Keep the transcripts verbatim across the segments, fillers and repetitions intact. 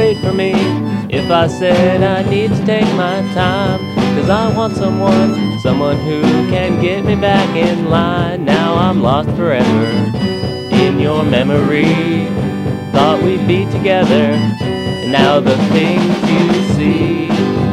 wait for me if I said I need to take my time? 'Cause I want someone, someone who can get me back in line. Now I'm lost forever in your memory. Thought we'd be together, and now the things you see.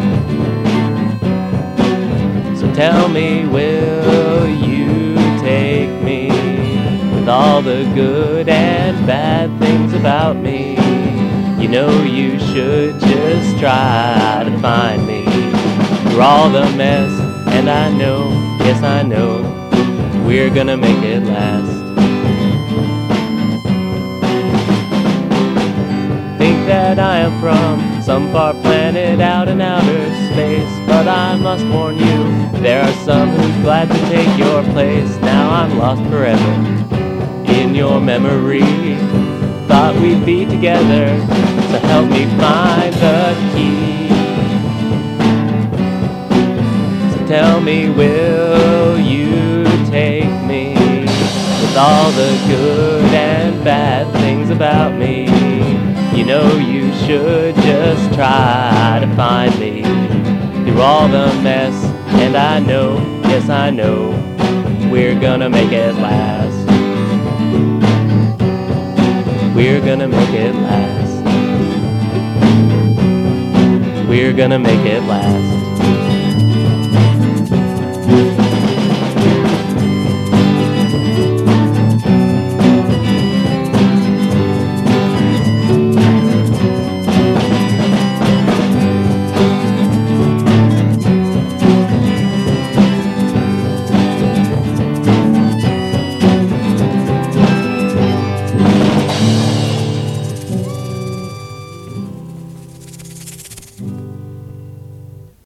So tell me, will you take me with all the good and bad things about me? You know you should just try to find me through all the mess, and I know, yes I know, we're gonna make it last. Think that I am from some far planet out in outer space, but I must warn you, there are some who's glad to take your place. Now I'm lost forever in your memory. Thought we'd be together, so help me find the key. So tell me, will you take me with all the good and bad things about me? You know you should just try to find me through all the mess, and I know, yes I know, we're gonna make it last. We're gonna make it last. We're gonna make it last.